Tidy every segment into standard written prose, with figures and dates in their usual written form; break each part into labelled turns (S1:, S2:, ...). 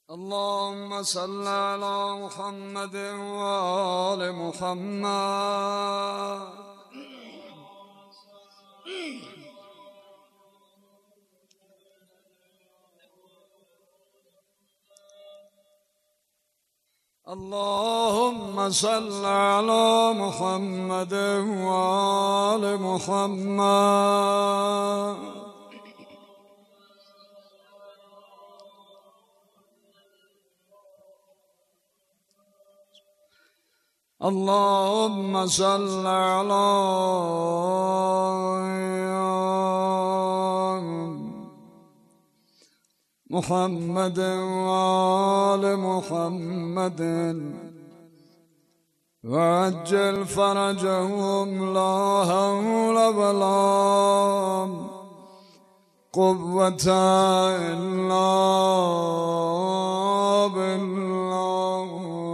S1: اللهم صل على محمد وآل محمد. اللهم صل على محمد وآل محمد. اللهم صل على محمد وآل محمد وعجل فرجهم لا حول ولا قوة إلا بالله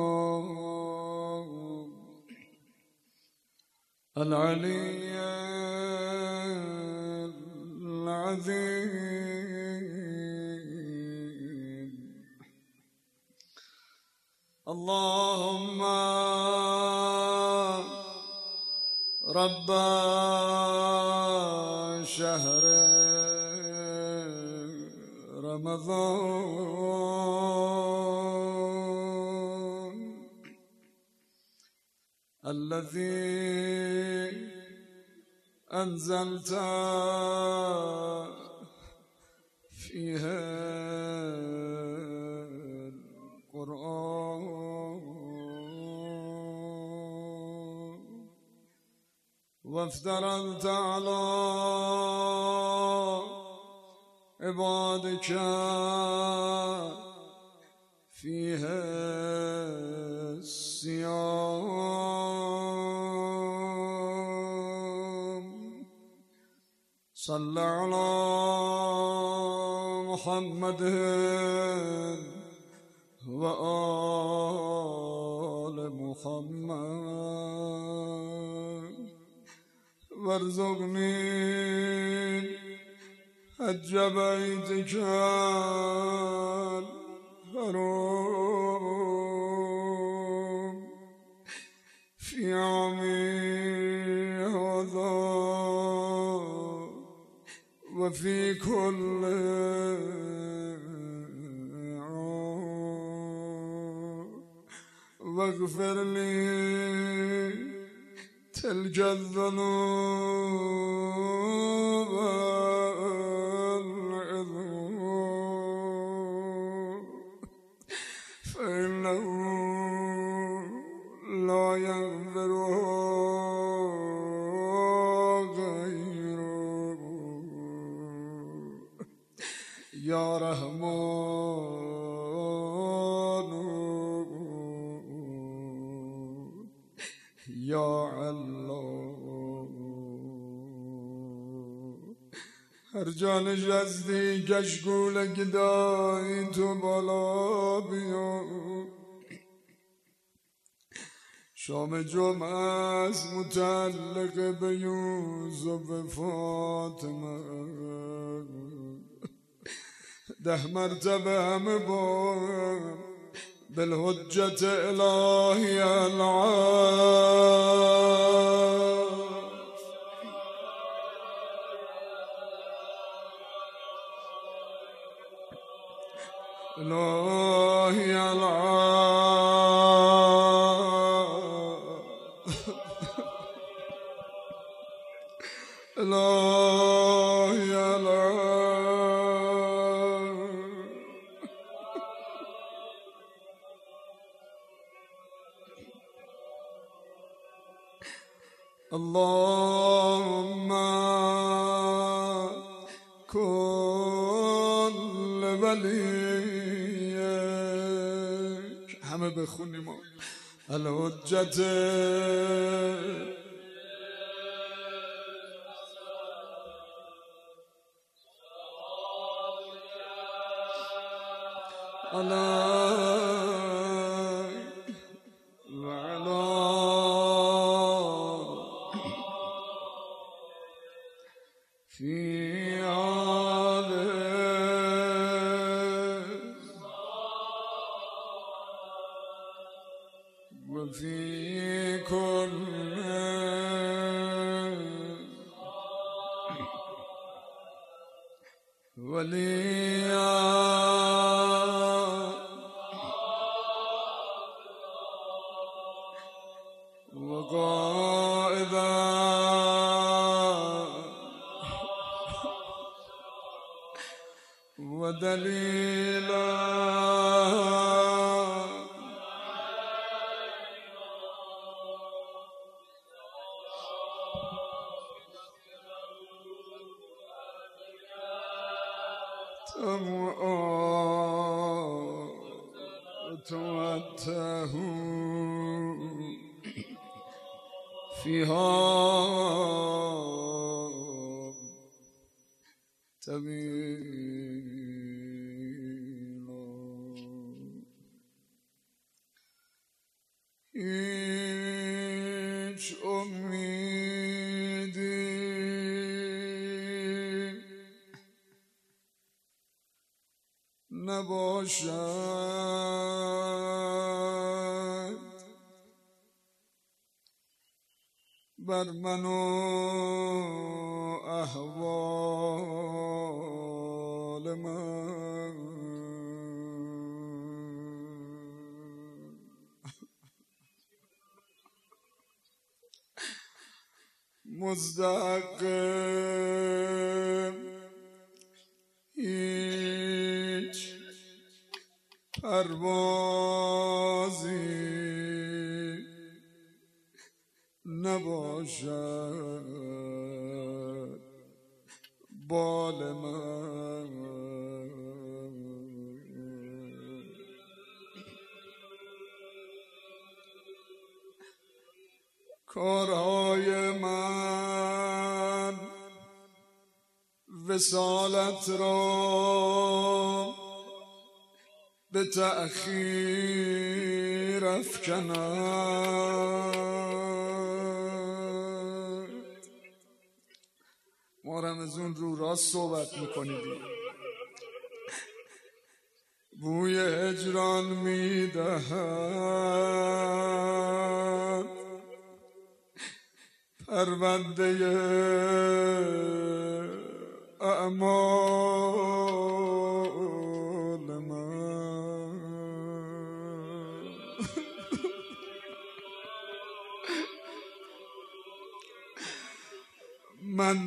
S1: العلي العظيم. اللهم رب شهر رمضان الذي أنزلت فيها القرآن وافترضت على عبادك فيها الصيام. صل على محمد وآل محمد وارزقني حج بيتك الحرام في عامي هذا وفي كل عام واغفر لي تلك الذنوب والعذوب فإنه لا يغفرها غيره يا رحمن يا علام. هر جا نشستی کشکول گدایی تو بالا بیا. شام جمعه است متعلق به یوسف فاطمه 10 مرتبه همه بار بالحجة الهی العام. الهی العام الهی العام. اللهم كن لوليك همه بخونیم الحجت في هذا في كل وليا وقائدا ودليلا توته فيها طويلا هیچ امیدی نباشد بر من و احوال من مزدحم هیچ پروازی نباشد بال من کارهای من وصالت را به تأخیر افکند. ما رمزون رو راست صحبت میکنید، بوی هجران میدهد پرونده اعمال من. من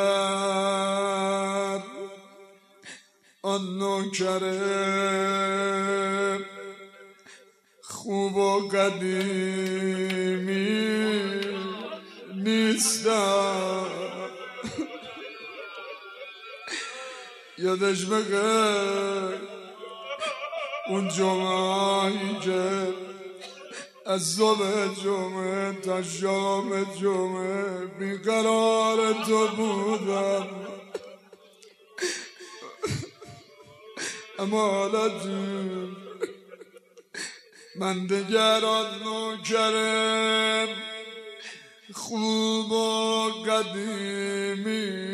S1: دگر آن نوکر خوب و قدیمی نیستم. یادش بگه اون جمعه‌ای که از صبح جمعه تا شام جمعه بیقرار تو بودم، اما حالا جون من دگر آن نوکرم خوب و قدیمی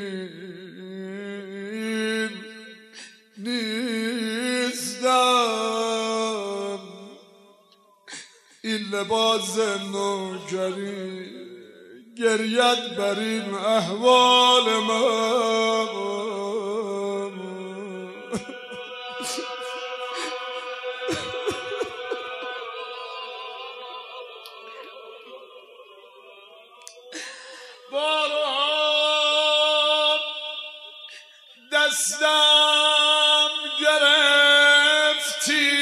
S1: نیستم. این لباس نوکری گریت بر این احوال من. بارها دستم گرفتی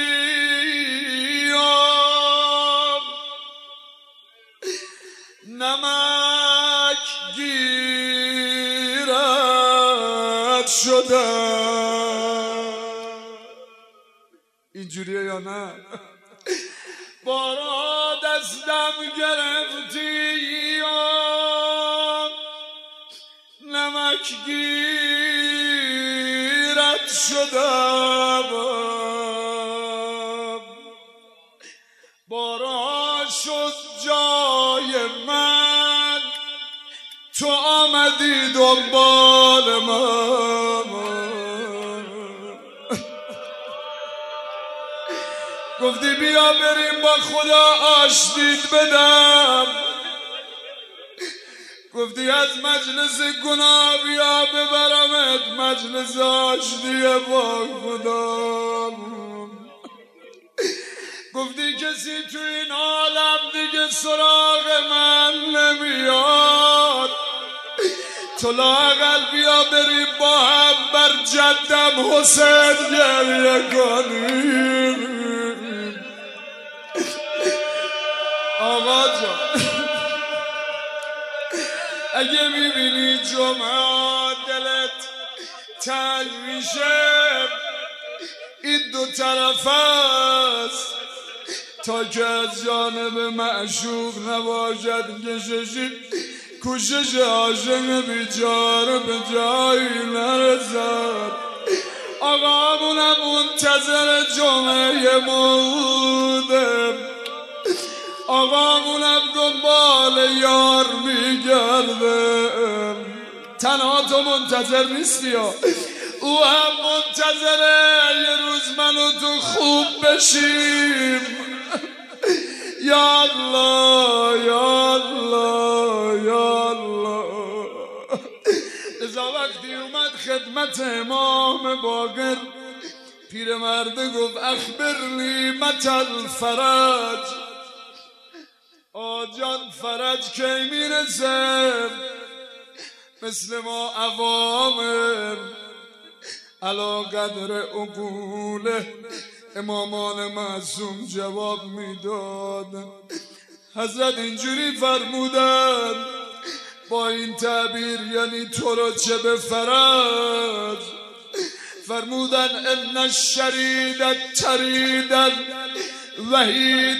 S1: نمک گیرت شدم. اینجوریه یا نه؟ بارها دستم گرفتی نمک گیرت شدم. بارها شد جای من تو آمدی دنبال من. گفتی بیا بریم با خدا آشتید بدم، گفتی از مجلس گناه بیا ببرمت مجلس آشتی با خدا. گفتی کسی تو این عالم دیگه سراغ من نمیاد، تو لااقل بیا بریم با هم بر جدم حسین گریه کنیم. آقا جان اگه میبینی جمعه دلت تنگ میشه، این دو طرف است، تا که از جانب معشوق نباشد کششی کوشش عاشق بیچاره به جایی نرسد. آقامونم منتظر جمعه موده، آقامونم دنبال یار میگرده. تنها تو منتظر نیستی ها، او هم منتظره یه روز من و تو خوب بشیم. یا الله یا الله یا الله. ازا وقتی اومد خدمت امام باقر، پیرمرده گفت اخبرنی متی الفرج، آجان فرج کی میرسه؟ مثل ما عوام علا قدر عقوله امامان معصوم جواب میداد. حضرت اینجوری فرمودن با این تعبیر، یعنی تو رو چه به فرج، فرمودن ان الشرید الترید وحید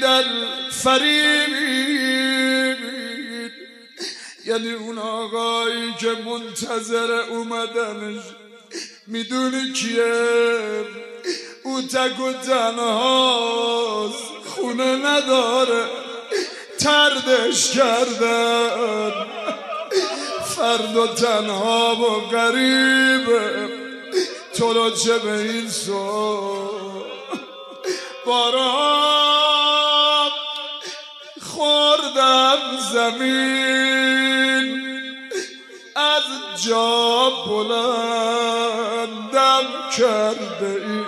S1: الفرید، یعنی اون آقایی که منتظر اومدنش میدونی کیه؟ او تک و تنهاست، خونه نداره، تردش کردن، فرد و تنها و غریبه، تو رو چه به این بارها خوردم زمین، از جا بلندم کرده ای،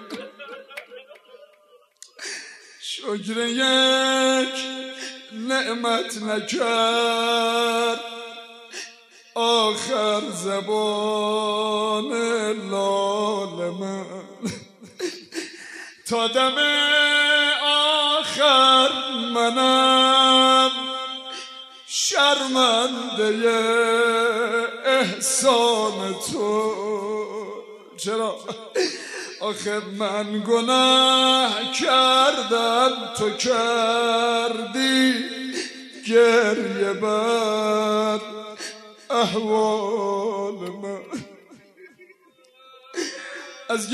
S1: شکر یک نعمت نکرد آخر زبان لال من، تا دم آخر منم شرمنده احسان تو. چرا؟ آخه من گناه کردم تو کردی گریه بر احوال من. از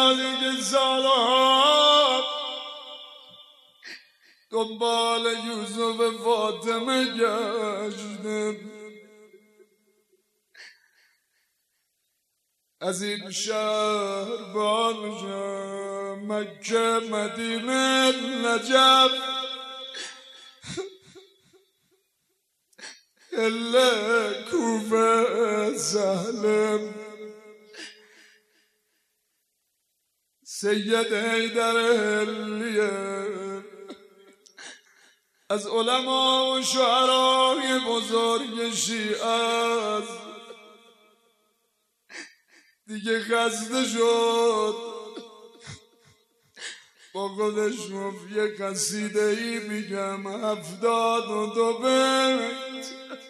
S1: گزالها دنبال یوسف فاطمه گشتم، از این شهر بانجا مکه مدینه نجف الا کوفه سهلم، سید حیدر هلیه، از علما و شعرای بزرگ شیعه است، دیگه خسته شد، با خودش گفت یه قصیده ای میگم 72 بیت،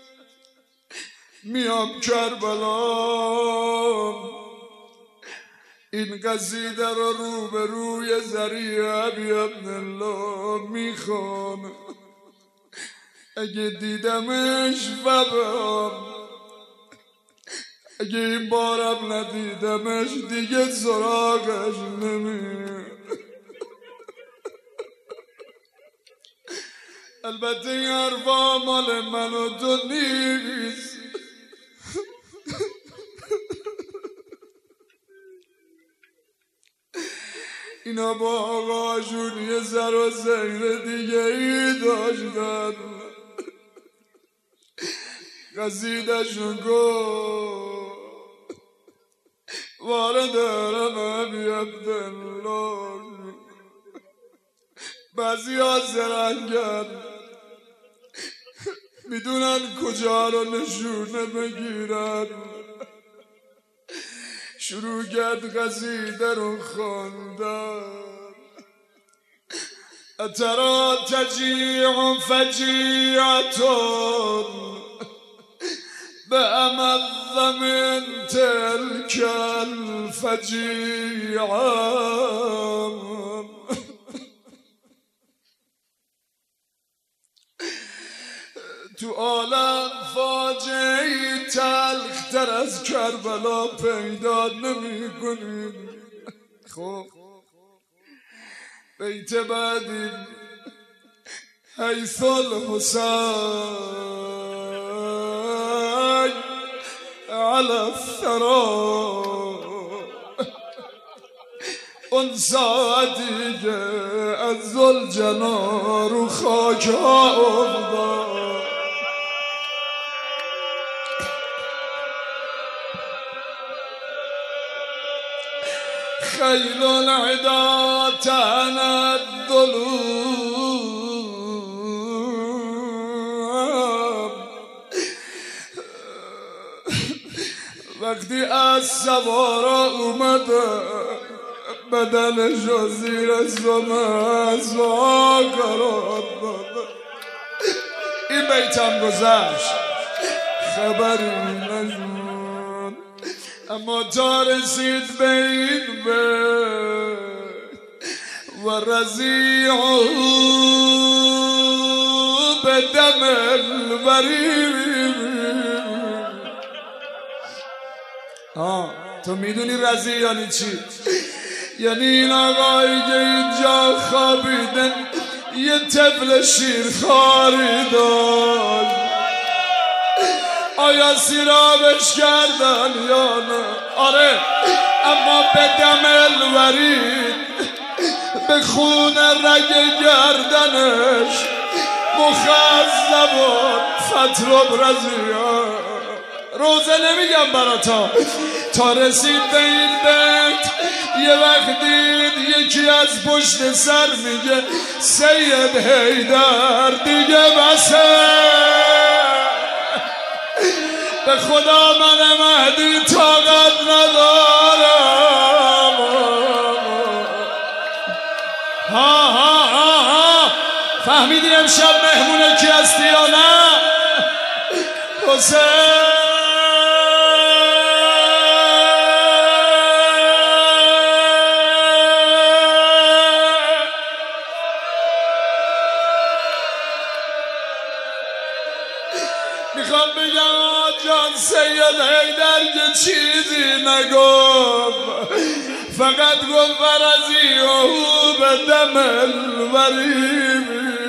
S1: میام کربلا، این قصیده رو به روی ذریع ابی عبدالله میخوام، اگه دیدمش فبام، اگه این بارم ندیدمش دیگه سراغش نمیاد. البته این حرفا مال من و تو نیست، اینا با آقاشون یه سر و سیر دیگه ای داشتن. قصیدشون گفت واردارم ابی عبدالله، بعضی ها زرنگن میدونن کجا رو نشونه بگیرن. شروع کرد قصیده رو خواندن. اترا تجیع فجیعتون بأمض من تلك الفجیعة. تو عالم فاجعه‌ای تلختر از کربلا پیدا نمی کنیم. خب بیت بعدی حیث الحسین علی الثرى، اون ساعتی که از ذوالجلال رو خاک ها افتاد. خیل العدا تنظلوم، وقتی از سوارا اومده بدنش و زیر زمزا قرار داده. این بیتم گذشت خبری نشد، اما تا رسید به این بیت و رضیعه به دم الورید. تو میدونی رضیع یعنی چی؟ یعنی این آقایی که اینجا خوابیدن یه طفل شیرخواری داشت. آیا سیرابش کردن یا نه؟ آره، اما به دم الورید، به خون رگ گردنش مخضب و فترب رضیعه. روزه نمیگم براتا. تا رسید به این بیت یه وقت دید یکی از پشت سر میگه سید حیدر دیگه بسه، به خدا من مهدی طاقت ندارم. ها فهمیدی امشب مهمون کی هستی یا نه؟ حسین میخوام بگم جان سید حیدر که چیزی نگفت، فقط گفت ورضیعه به دم الورید.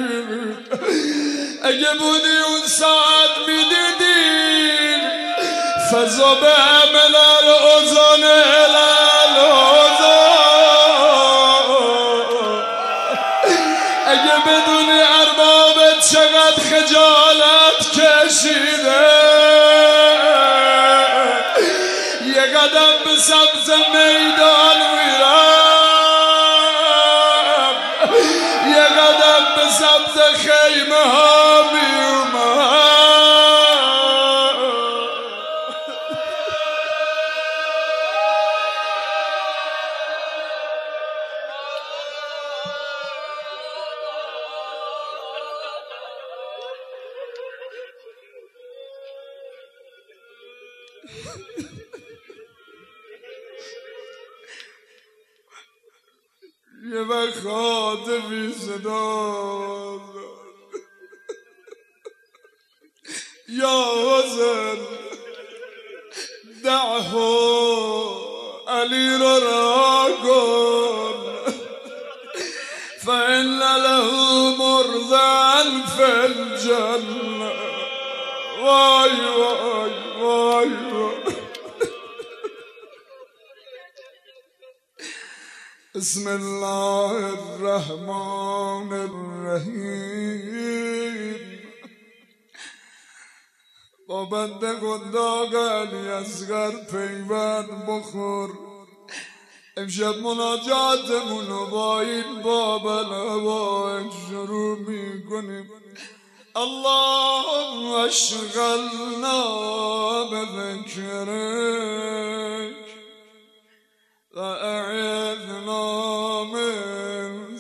S1: اگه بودی اون ساعت میدیدی فضا به همل الازان الالازان. اگه بدونی اربابت چقدر خجالت کشیده، یه قدم به سبز میدان میرم، یه قدم به سبز خیمه ها میومم. یه وقت خاطبی صدا یا حسین دعه علی رو رها کن، فإن له مرضعا فی الجنة. وای وای وای وای. بسم الله الرحمن الرحیم. با بنده گنداق علی اصغر پیوند بخور. امشب مناجاتمونو با این باب الهوائج شروع میکنیم. اللهم اشغلنا بذکرک و اعذنا من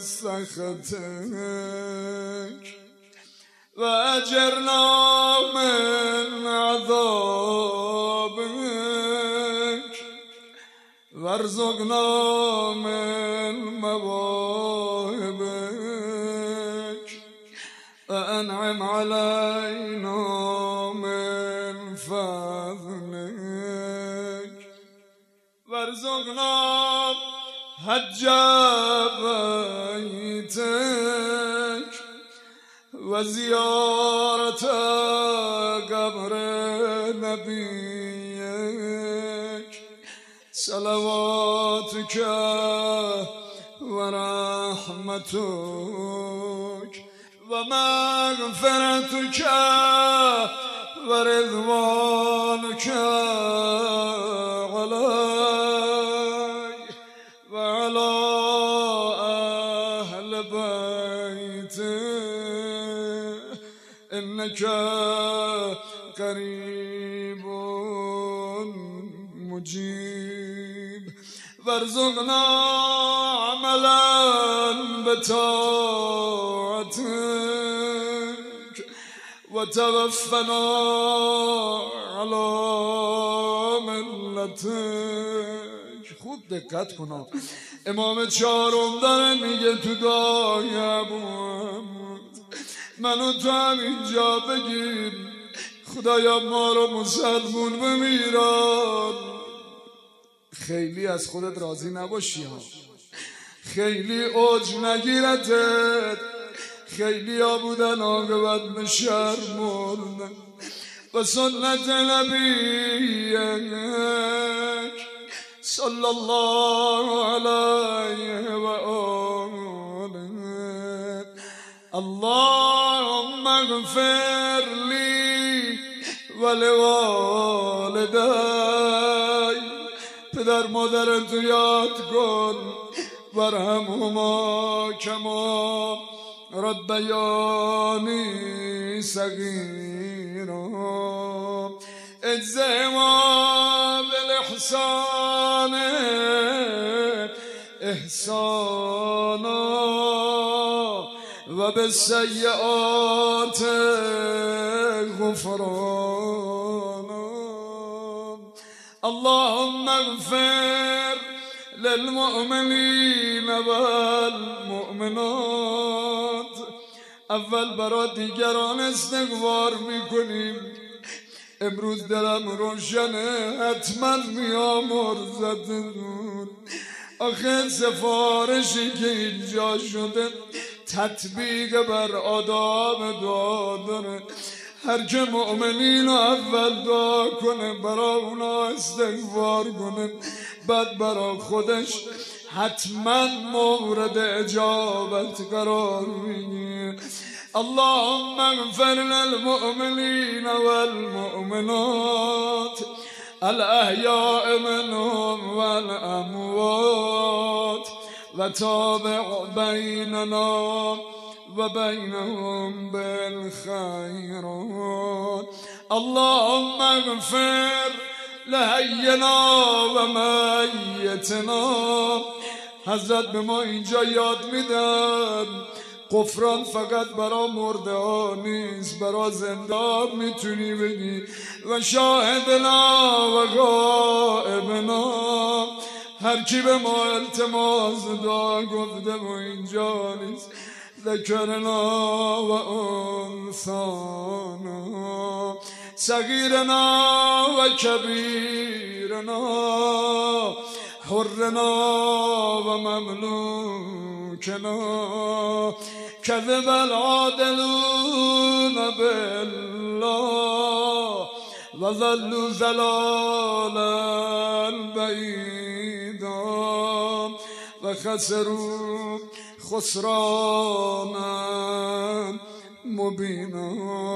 S1: سخطک و اجرنا من عذابک وارزقنا من مواهبک و انعم علینا من فضلک وارزقنا حج بیتک و زیارت قبر نبیک صلواتک و رحمتک و مغفرتک و رضوانک علی و علی اهل بیت انک قریب مجیب وارزقنا عملا بطاعتك وتوفنا على ملتك. خوب دقت کن. امام چهارم داره میگه تو دعای ابو منو تو هم اینجا بگیر خدایا ما رو مسلمون بمیران. خیلی از خودت راضی نباشی ها، خیلی اوج نگیرتت. خیلی ها بودن عاقبت به شر مردن. و سنت نبیک صلی الله علیه و آله. اللهم اغفر لی ولوالدی. پدر مادرت یاد کن. وارحمهما کما ربیانی صغیرا. اجزهما بالاحسان احسانا و بالسیئات غفرانا. اللهم اغفر للمؤمنین والمؤمنات. اول برای دیگران استغفار میکنیم. امروز دلم روشنه حتما میام عرضتون. آخه سفارشی که اینجا شده تطبیق بر آداب دعا داره. هر که مؤمنین اول دعا کنه برا اونا استغفار کنه بعد برا خودش حتما مورد اجابت قرار میگیره. اللهم اغفر للمؤمنین والمؤمنات الاحیاء منهم والاموات و تابع بیننا و بینهم بالخیرات. اللهم اغفر لحینا و میتنا. حضرت به ما اینجا یاد میدن غفران فقط برا مرده ها نیست، برا زنده میتونی بگی و شاهدنا و غائبنا. هر کی به ما التماس دعا گفته و اینجا نیست. ذکرنا و انثانا صغیرنا و کبیرنا حرنا و مملوکنا. كذب العادلون بالله وظلوا ضلالا بعيدا وخسروا خسرانا مبينا.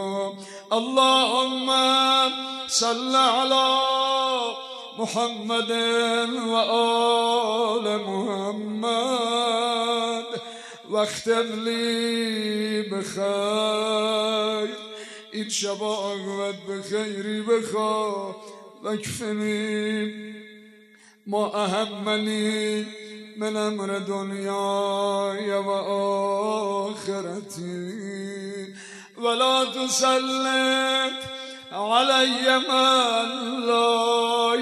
S1: اللهم صل على محمد وآل محمد واختم لي بخير این شب عاقبت به خیری بخوا واکفنی ما اهمنی من امر دنیای و آخرتی ولا تسلط علی من لا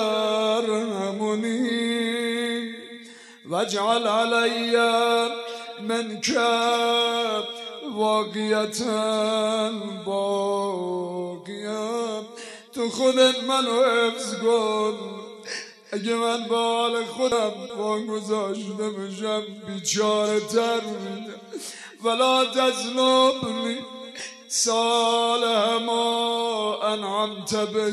S1: یرحمنی واجعل علی منک واقعیتا باقیا. تو خودت منو حفظ کن اگه من به حال خودم واگذاشته بشم بیچاره تر میشم. ولا تظلمنی صالح ما انعمت به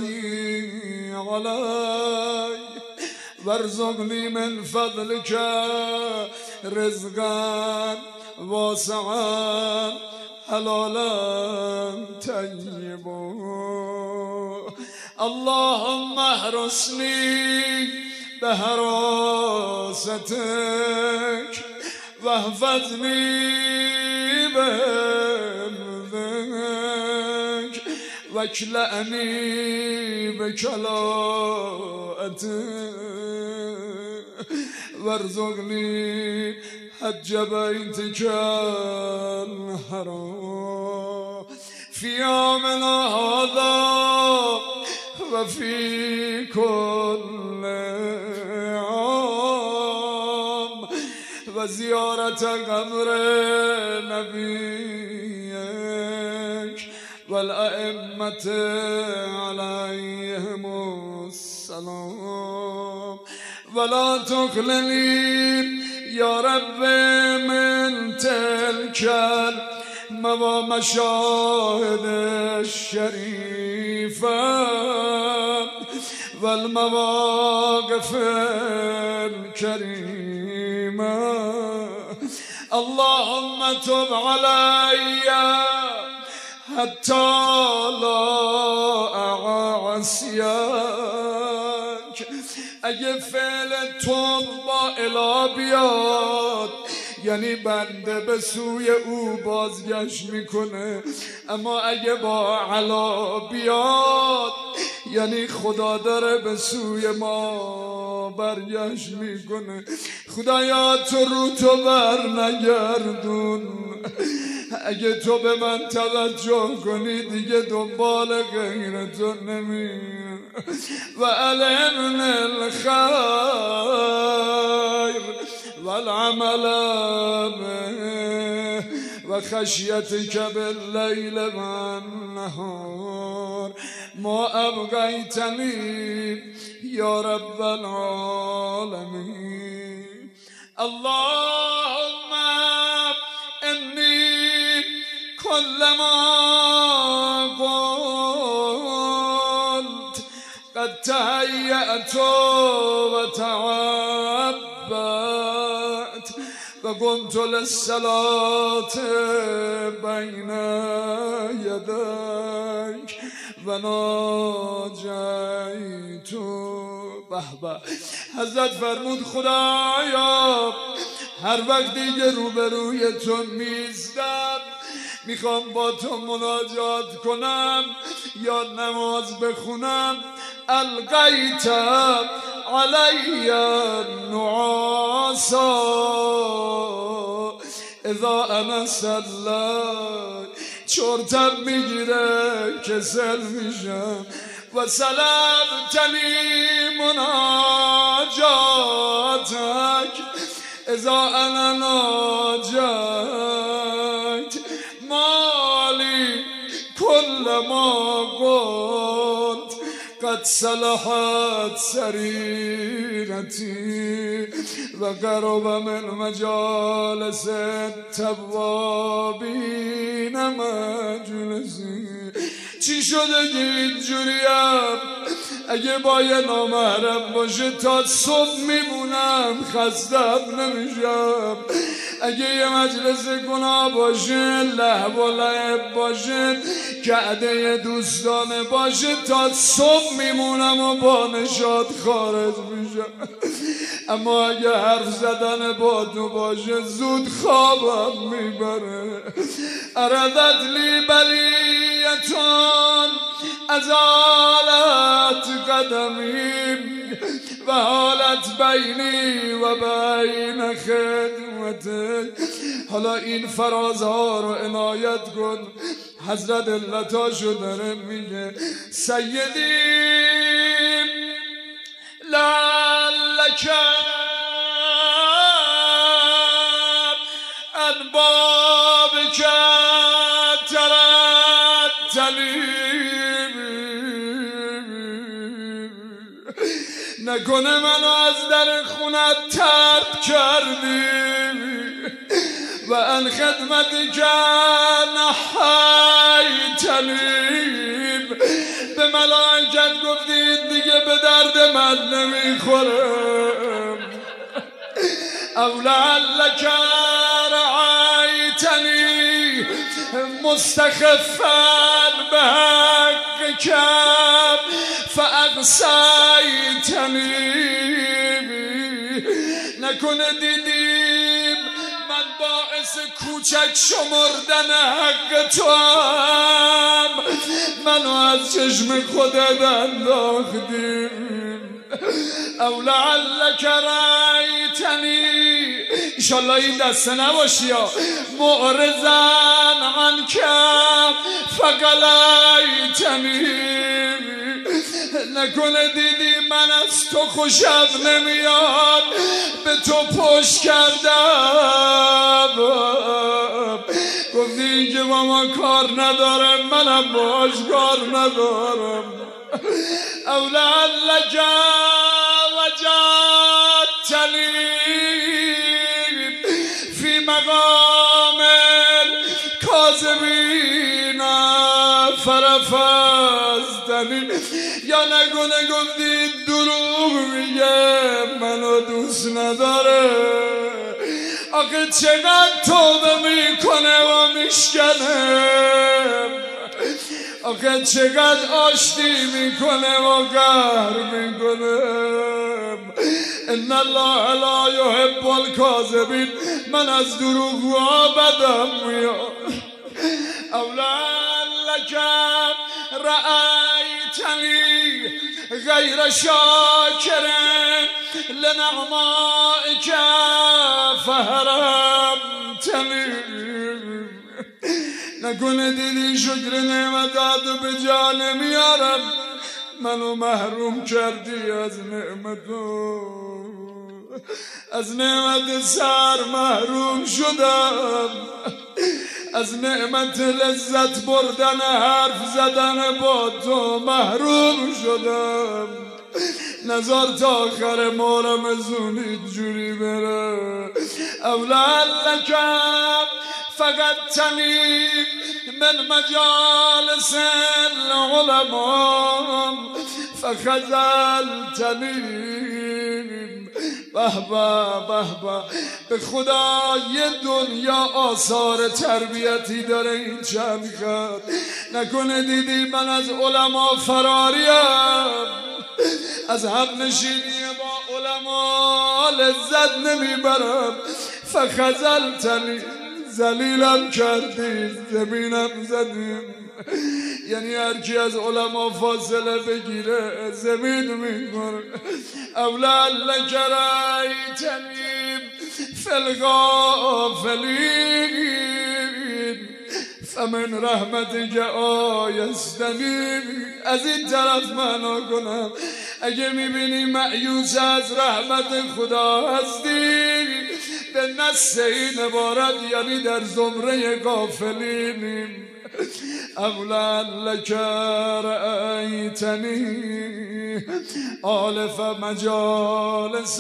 S1: علی وارزقنی من فضلک رزقا واسعا حلالا طیبا. اللهم احرسني بحراستك واحفظني بحفظك واكلأني بكلاءتك وارزقني حج بيتك الحرام في يومنا هذا وفي كل عام وزيارة قبر نبيك والأئمة عليهم السلام. ولا تخلني يا رب من تلك مشاهد الشريفة والمواقف الكريمة. اللهم تب علي حتى لا أعصيك. اگه فعل توب با اله بیاد یعنی بنده به سوی او بازگشت میکنه، اما اگه با علا بیاد یعنی خدا داره به سوی ما برگشت میکنه. خدایا تو رو تو بر نگردون، اگه تو به من توجه کنی دیگه دنبال غیر تو نمیر. و علمن الخیر والعمل به و خشیتک باللیل و النهار ما ابقیتنی یا رب العالمین. اللهم انی کلما قلت قد تهیأت و تعبت و قمت للصلاة بین یدیک و ناجیت. به حضرت فرمود خدایا هر وقت دیگه روبروی تو میزدم میخوام با تو مناجات کنم یا نماز بخونم، القیت علی النعاسا اذا انا صلی، چرتم میگیره کسل میشم. و سلمتنی مناجاتک اذا انا ناجیت مالی کل ما قلت قد صلحت سریرتی و قرب من مجالس التوابین مجلسی. چی شده که اینجوریم؟ اگه با یه نامحرم باشه تا صبح میمونم خستم نمیشم. اگه یه مجلس گناه باشه لهو و لعب باشه کعده دوستانه باشه تا صبح میمونم و با نشاط خارج میشم. اما اگه حرف زدن با تو باشه زود خوابم میبره. اردت لی بلیتون ازالت قدمی و حالت بینی و بین خدمته. حالا این فرازها رو عنایت کن. حضرت علتاشو داره میگه سیدی لعلک ان بابک ترتلی، نکنه منو از در خونت طرد کردی و ان خدمتی که نحیتنی، به ملائکت گفتید دیگه به درد من نمیخورم. او لعلک رعیتنی مستخفا به حقک فاقصیتنی، نکنه دیدیم من باعث کوچک شمردن حق تو هم منو از چشم خودت انداختیم. او لعلک رأیتنی، انشالله این دسته نباشی یا معرضن عنک فقلیتنی، نکنه دیدی من از تو خوشم نمیاد به تو پشت کردم، گفتی که با ما کار ندارم منم باش کار ندارم. او لعلک وجدتنی فی مقام الکاذبین فرفضتنی، یا نکنه گفتی دروغ میگه منو دوست نداره، آخه چقدر توبه میکنه و میشکنه، آخه چقدر آشتی میکنه و قهر میکنه. ان الله لا یحب الکاذبین، من از دروغگوها بدم میاد. او لعلک رأیتنی غیر شاکر لنعمائک فحرمتنی، نکنه دیدی شکر نعمتاتو به جا نمیارم منو محروم کردی از نعمتو، از نعمت سر محروم شدم، از نعمت لذت بردن حرف زدن با تو محروم شدم. نظر تا آخر مارم زونی جوری بره. او لعلک فقدتنی من مجالس العلماء فخذلتنی. به به به خدا یه دنیا آثار تربیتی داره این چند خط. نکنه دیدی من از علما فراریم، از هم نشینی با علما لذت نمیبرم. فخذلتنی، ذلیلم کردی زمینم زدیم، یعنی هر کی از علما فاصله بگیره زمین میکنه. او لعلک رأیتنی فی الغافلین فمن رحمتک آیستنی. از این طرف معنا کنم اگه میبینی مأیوس از رحمت خدا هستی، به نص این عبارت یعنی در زمره غافلینیم. او لعلک رأیتنی آلف مجالس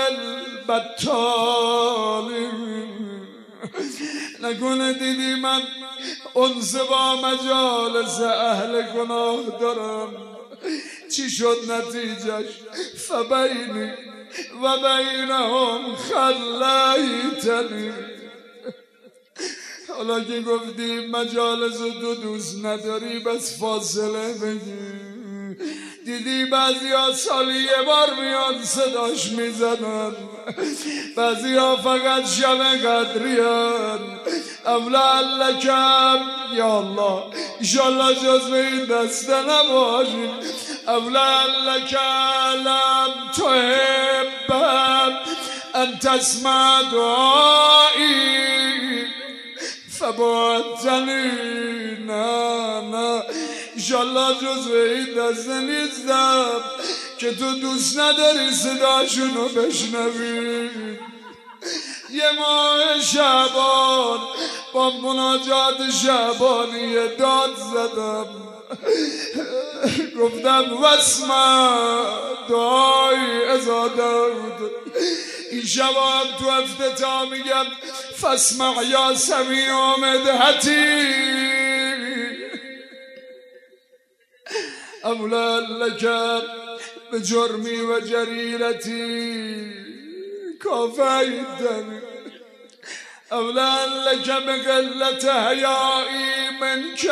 S1: البطالین، نکنه دیدی من انس با مجالس اهل گناه دارم، چی شد نتیجش؟ فبینی و بینهم خلیتنی. حالا که گفتی مجالس دو دوست نداری بس فاصله بگی. دیدی بعضی ها سالی یه بار میاد صداش میزنن، بعضی ها فقط شب قدریان. اولا لکم یا الله ایشالله جزو این دسته نباشیم. اولا لکم لم تحبم ان تسمع دعایی فبعدتنی. نه ایشالله جزو این دسته نیستم که تو دوست نداری صداشونو بشنوی. یه ماه شعبان با مناجات شعبانی داد زدم، گفتم واسمع دعای ازا داود. این شب هم تو افتتاح میگم فاسمع یا سمیع مدحتی. اولا لک به جرمی و جریرتی کافیتنی. اولا لک به قلت حیایی منک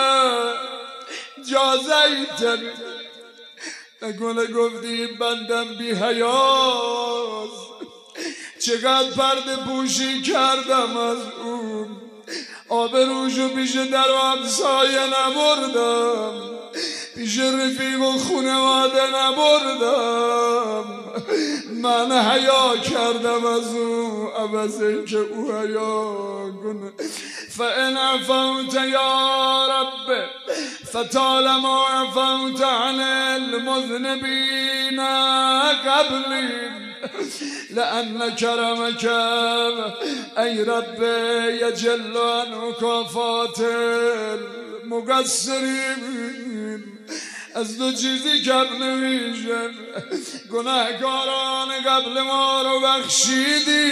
S1: جازیتنی. نکنه گفتی بندم بی حیاست، چقدر پرده پوشی کردم از اون. آبروشو پیش در و همسایه نبردم، پیش رفیق و خونواده نبردم. من حیا کردم از او عوض این که او حیا کنه. فان عفوت یا رب فطالما عفوت عن المذنبین قبلی لأن کرمک ای رب یجل عن مکافات المقصرین. از دو چیزی کم نمیشن، گناهکاران قبل ما رو بخشیدی،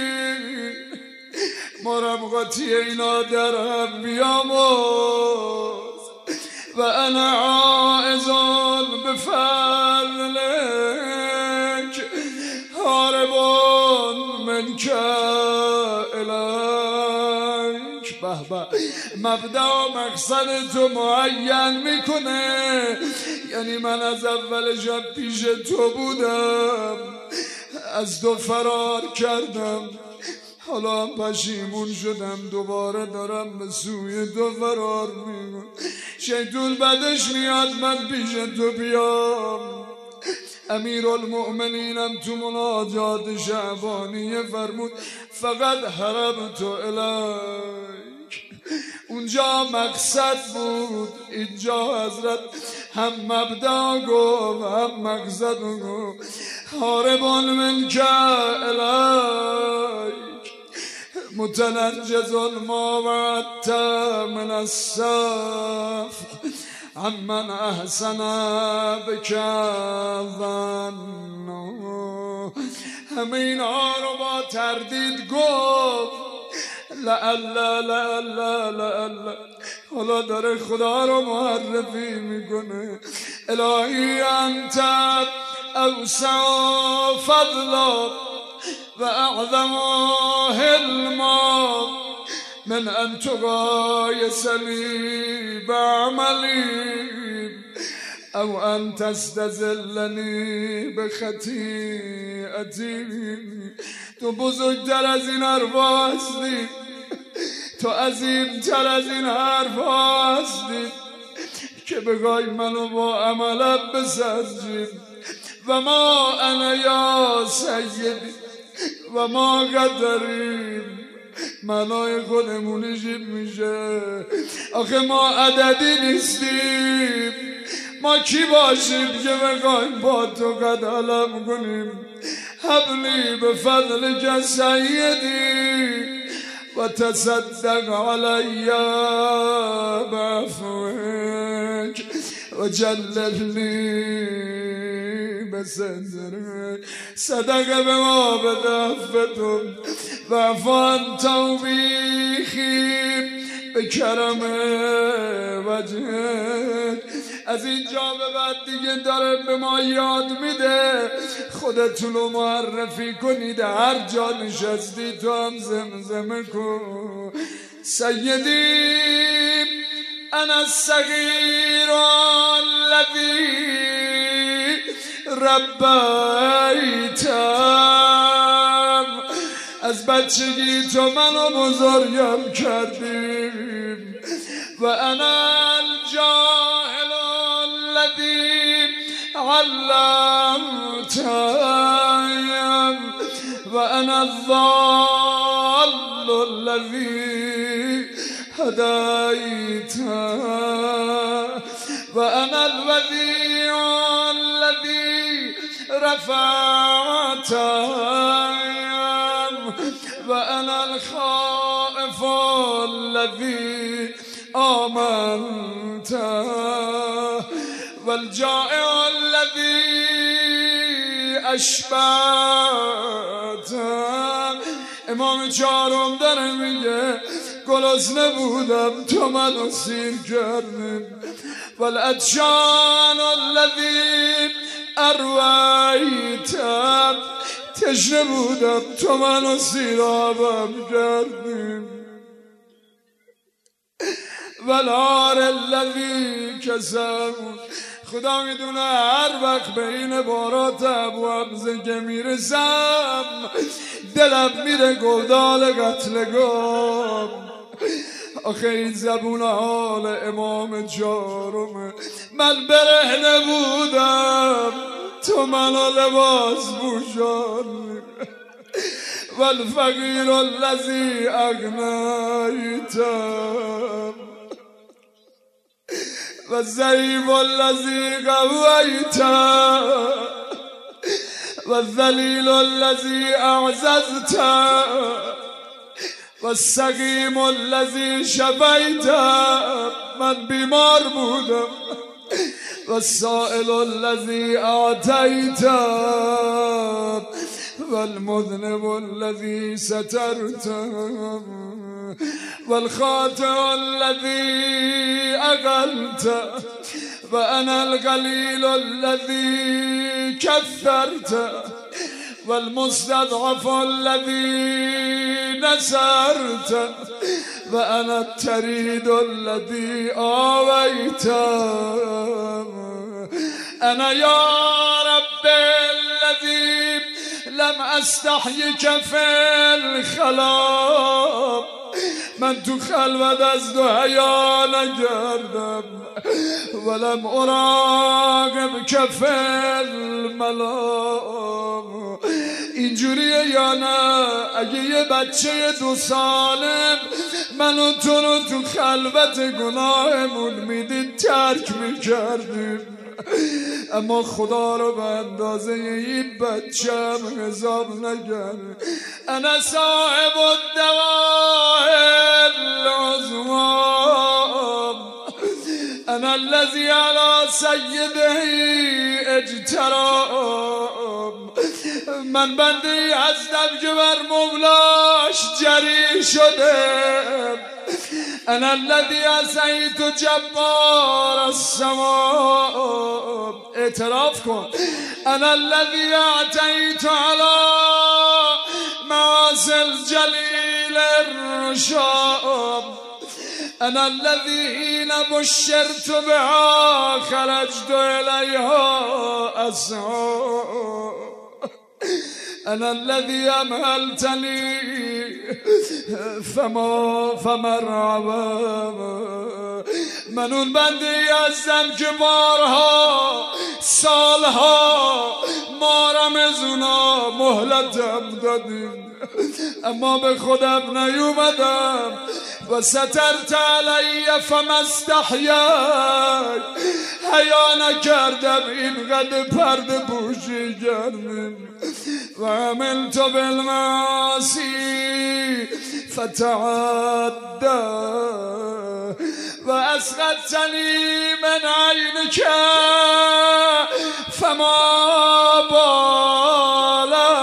S1: ما رو قاطی اینا در هم بیاموز. و انا عائز بفضلک هارب منک الیک. به به، مبدأ و مقصد تو معین میکنه. یعنی من از اول شب پیش تو بودم، از تو فرار کردم، حالا هم پشیمون شدم، دوباره دارم به سوی تو فرار میکنم. شیطون بدش میاد من پیش تو بیام. امیر المؤمنینم تو مناجات شعبانیه فرمود فقط حرمت الیک. اونجا مقصد بود، اینجا حضرت هم مبدا گفت هم مقصد گفت. هاربان منک الیک متنجز ما وعدت من الصف عمن احسن بک ظن. همه اینا رو با تردید گفت. لعل حالا داره خدا رو معرفی میکنه. الهی انت اوسع فضلا و اعظم حلما من ان تقایسنی بعملی او ان تستذلنی بخطیئتی. تو بزرگتر از این حرفا هستی، تو عظیمتر از این حرفا هستی که بگای منو با عملت بسنجی. و ما انا یا سیدی و ما قدریم. معنای خودمونش میشه آخه ما عددی نیستیم. ما کی باشیم که بگایم با تو قد علم کنیم. حبلی به فضل سیدی و تصدق علی بعفوک و جللنی بصدرک. صدق به ما بدفتم و عفان توبیخی به کرم وجهک. از اینجا به بعد دیگه داره به ما یاد میده خودتون رو معرفی کنید، هر جا نشستی تو هم زمزمه کن سیدی انا الصغیر الذی ربیتم، از بچگی تو منو بزرگم کردیم. و انا الجاهل الذی علمتم و انا الضال الذی هدیتم و انا الودیع الذی رفعتم و انا الخائف الذی آمنت و الجائع الذی اشبعت. امام چهارم داره میگه گرسنه بودم تو منو سیر کردی، و العطشان الذی ارویتم، تشنه بودم تو منو سیرابم کردی، و العار الذی کسوت. خدا میدونه هر وقت به این عبارات ابو حمزه که میرسم دلم میره گودال قتلگاه. آخه این زبون حال امام چهارمه. من برهنه بودم تو منو لباس پوشانی، و الفقیر الذی اغنیتم و الضعیف الذی قویتم و الذلیل الذی اعززتم و السقیم الذی شفیتم. من بیمار بودم و السائل الذی اعطیتم و المذنب الذی سترتم و الخاطئ الذی اقلت و انا القلیل الذی کثرت و المستضعف الذی نصرت و انا الطرید الذی آویت. انا یا رب الذی لم استحیک فی الخلا، من تو خلوت از تو حیا نکردم، ولم اراقب کف الملا. اینجوریه یا نه؟ اگه یه بچه 2 ساله منو تو رو تو خلوت گناهمون میدید ترک میکردیم، اما خدا رو به اندازه این بچم حساب نکرد. انا صاحب الدواء العظمى، انا الذي على سیده اجترام. من بنده هستم که بر مولاش جری شده. انا الذي عصیت جبار السماء، اعتراف کن. انا الذي اعتیت على معاصی الجلیل الرشاد. انا الذي حين بشرت بها خرجت الیها اسعى. انا الذي امهلتني فمرعبا. من اون بنده هستم که بارها سالها ما رمزونا مهلتم دادیم، اما به خودم نیومدم. و سترت علی فما استحییت، حیا نکردم اینقدر پرده پوشی کردیم. و عملت بالمعاصی فتعدى و اسقطتنی من عینک فما بالا.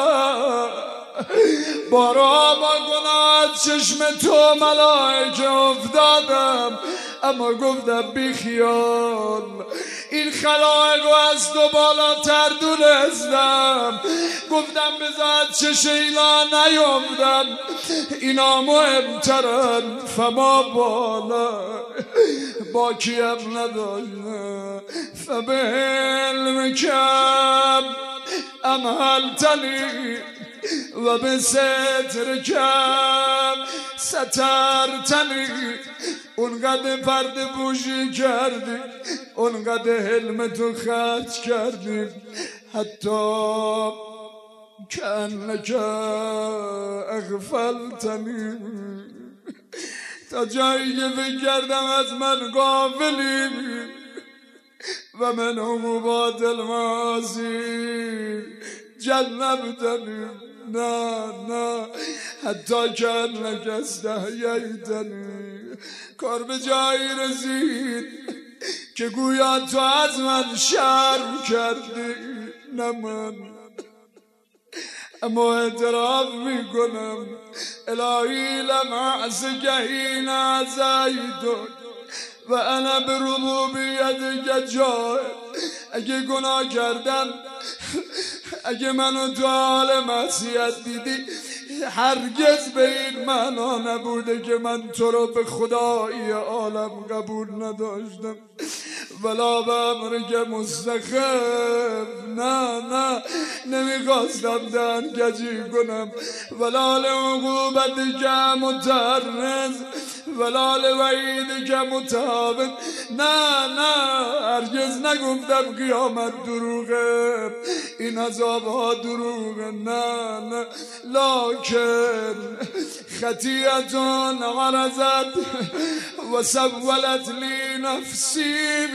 S1: بارا با گناه چشم تو ملائکه افتادم، اما گفتم بی خیال این خلایق رو از تو بالاتر دونستم، گفتم بذار چش اینا نیفتن، اینا مهمترن فما بالا با کیم نداشتم فبهل کم امهلتنی و به ستر کم سترتنی. اونقدر پرده پوشی کردی، اونقدر حلم تو خرج کردی، حتی کانک اغفلتنی. تا جایی که فکر کردم از من غافلی و من عقوبات المعاصی جنبتنی. نه حتی کانک استحییتنی. کار به جایی رسید که گویا تو از من شرم کردی، نه من. اما اعتراف میکنم الهی لم اعصک حین عصیتک و انا بربوبیتک جاهل. اگه گناه کردم، اگه منو تو حال معصیت دیدی، هرگز به این معنا نبوده که من تو رو به خدایی عالم قبول نداشتم، ولا به امرک مستخف. نه نمیخواستم دهن کجی کنم، ولا لعقوبتک متعرض ولا لوعیدک متهاون. نه هرگز نگفتم قیامت دروغه، این عذاب ها دروغه. نه لکن خطیئتون غرزت و سولت لی نفسی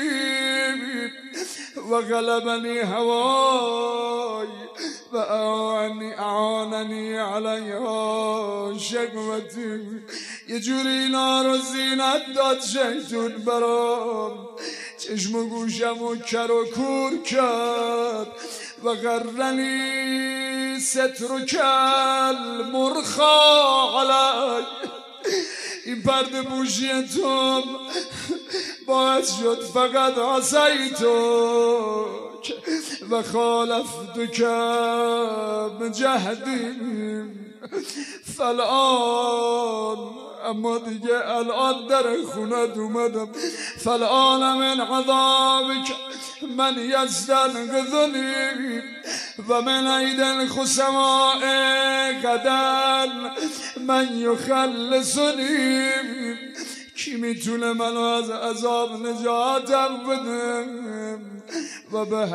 S1: و غلبنی هوای و اعاننی علیها شقوتی. یه جوری اینا رو زینت داد شیطون برام، چشم و گوشم و کر و کور کرد و غرنی ستر کل مرخا علی. این پرده پوشی تو باعث شد فقط عصیتو و خالفتک بجهدی. فالآن، اما دیگه الان در خونت اومدم، فالآن من عذابک من یستنقذنی و من عید الخصماء غدا من یخلصنی. کی میتونه منو از عذاب نجاتم بده؟ و به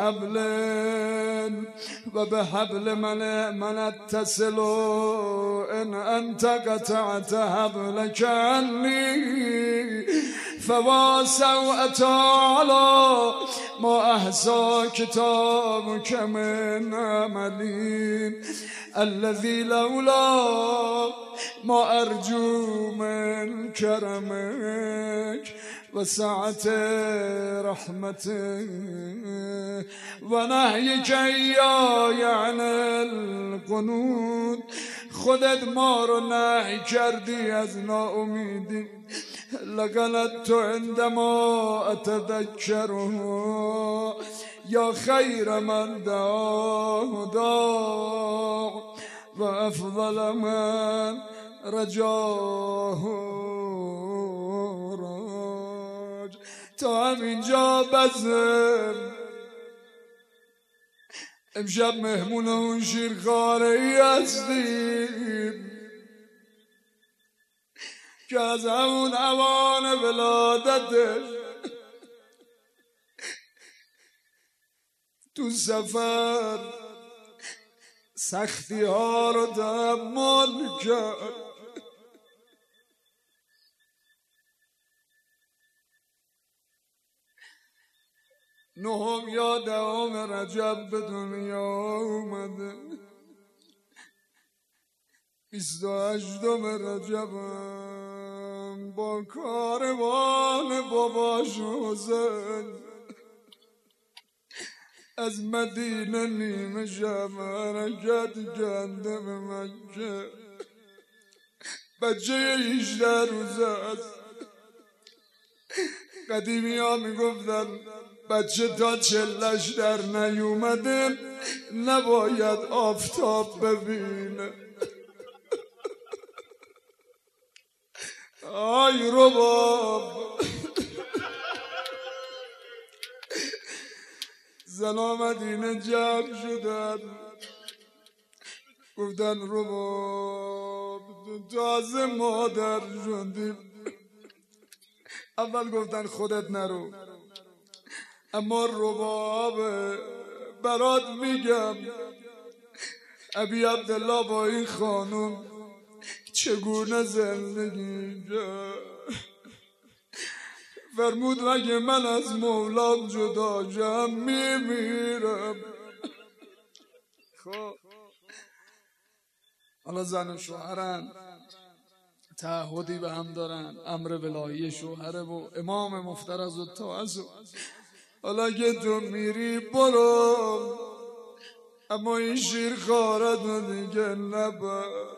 S1: حبل من اتصل ان انت قطعت حبلک عنی فواسوءت علی ما احصا کتابک من عملی الذي لولا ما ارجو من کرمک و سعت رحمته و نهیک ایای عن القنوط. خودت ما رو نهی کردی از ناامیدی. لقلت عندما اتذکره یا خیر من دعاه داع و افضل من رجاه راج. تا همینجا بزم. امشب مهمون اون شیرخواره ای هستیم که از همون اوان ولادتش تو سفر سختی ها رو تحمل کرد. نهم یا دهم رجب به دنیا اومده، 28 رجب با کاروان باباش حسین از مدینه نیمه شب حرکت کرده به مکه. بچه 18 روزه است، قدیمی ها میگفتن بچه تا چلش در نیومده نباید آفتاب ببینه. آی رباب زنا مدینه جمع شدن گفتن رباب تازه مادر شدیم. اول گفتن خودت نرو، اما رباب برات میگم ابی عبدالله با این خانم چگونه زندگی کرد. فرمود مگه من از مولام جدا شم میمیرم. خب حالا زن و شوهرن، تعهدی به هم دارن، امر ولایی شوهره و امام مفترض و تعزو. حالا که تو میری برو، اما این شیر خارت رو دیگه نبر.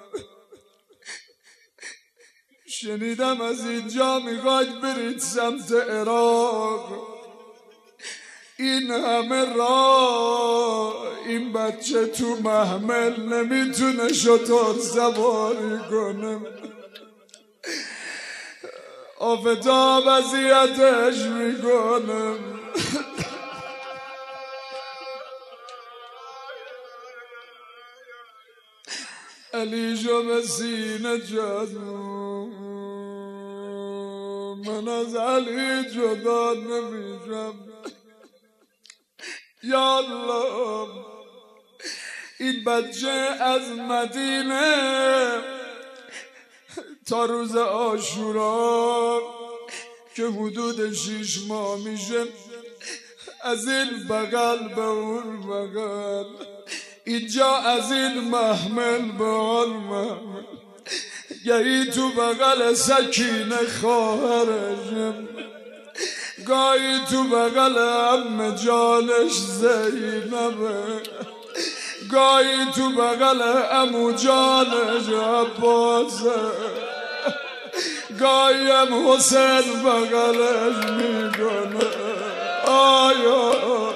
S1: شنیدم از اینجا میخواید برید سمت عراق، این همه راه این بچه تو محمل نمیتونه شتر سواری کنه. آفتاب اذیتش میکنه. علیشو به سینه جذب، من از علی جدا نمیشم. یا الله این بچه از مدینه تا روز عاشورا که حدود 6 ماه میشه از این بغل به اون بغل، اینجا از این محمل به آن محمل، گاهی تو بغل سکینه خواهرشم، گاهی تو بغل عمه جانش زینبه، گاهی تو بغل عمو جانش عباسه، گاهی هم حسین بغلش میکنه. آیا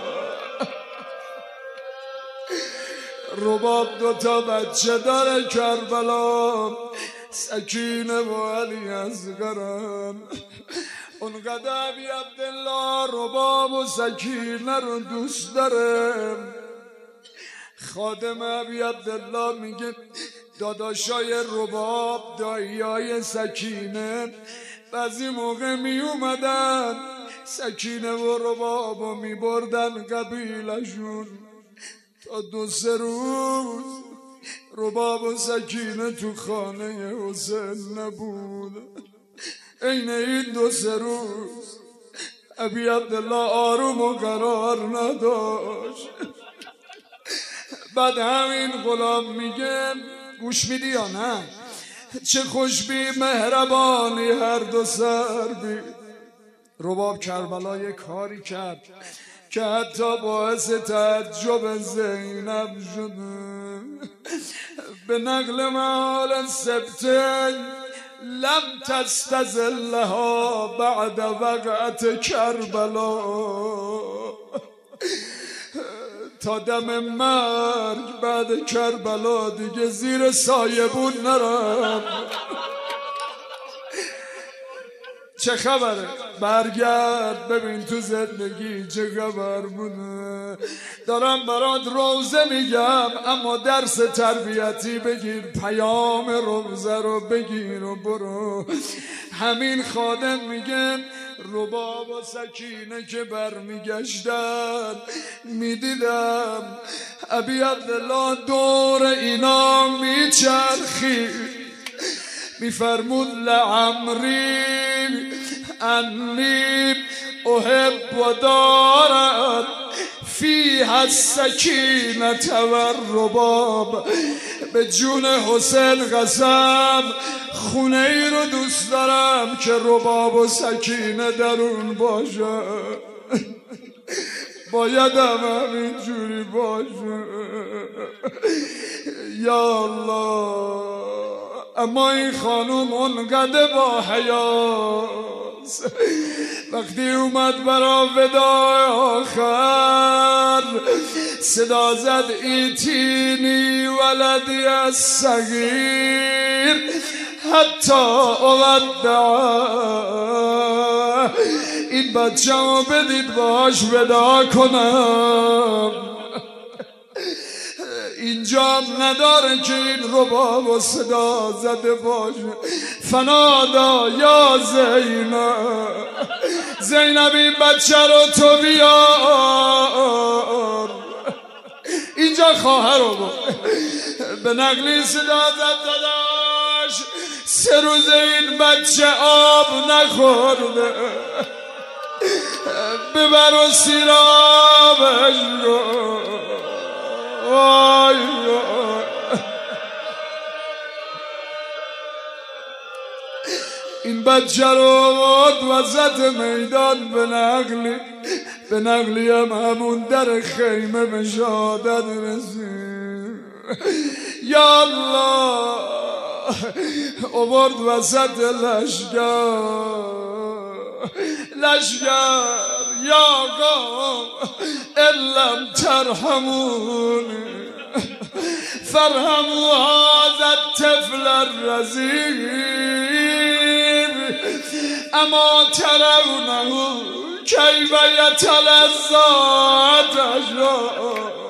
S1: رباب 2 تا بچه داره کربلا، سکینه و علی اصغرن. اونقدر ابی عبدالله رباب و سکینه رو دوست داره. خادم ابی عبدالله میگه داداشای رباب، داییای سکینه بعضی موقع می اومدن سکینه و رباب و می بردن قبیلشون. تا 2-3 روز رباب و سکینه تو خانه حسین نبود. این 2-3 روز ابی عبدالله آروم و قرار نداشت. بعد همین غلام میگه گوش میدی یا نه؟ چه خوشبی مهربانی هر 2 سر بی. رباب کربلا یک کاری کرد که حتی باعث تعجب زینب شده. به نقل معال سبته لم تستزلها بعد وقعت کربلا، تا دم مرگ بعد کربلا دیگه زیر سایبون نرم. چه خبره؟ برگرد ببین تو زندگی چه خبر بوده. دارم برات روزه میگم، اما درس تربیتی بگیر، پیام روزه رو بگیر و برو. همین خادم میگه رباب و سکینه که برمیگشتن میدیدم ابی عبدالله دور اینا میچرخی، میفرمود لعمری انی احب و دارد فیها السکینة و الرباب. به جون حسین قسم خونه ای رو دوست دارم که رباب و سکینه در اون باشه. باید هم همین جوری باشه. یا الله. اما این خانوم اونقدر با حیاست وقتی اومد برا ودا آخر صدا زد ایتینی ولدی از صغیر حتی اودع این بچه رو بدید باش ودا کنم. اینجا نداره که این رباب و صدا زده باشه. فنادا یا زینب، زینب این بچه رو تو بیار. اینجا خواهر رو به نقلی صدا زد داداش 3 روز این بچه آب نخورده، ببر و سیرابش رو. این بچه رو وسط میدان به نقلی همون در خیمه به شهادت رسید. یا الله آورد وسط لشگر یا قوم الم ترحمون فرحموا هذا الطفل الرضيع اما ترونه كيف يتلذذ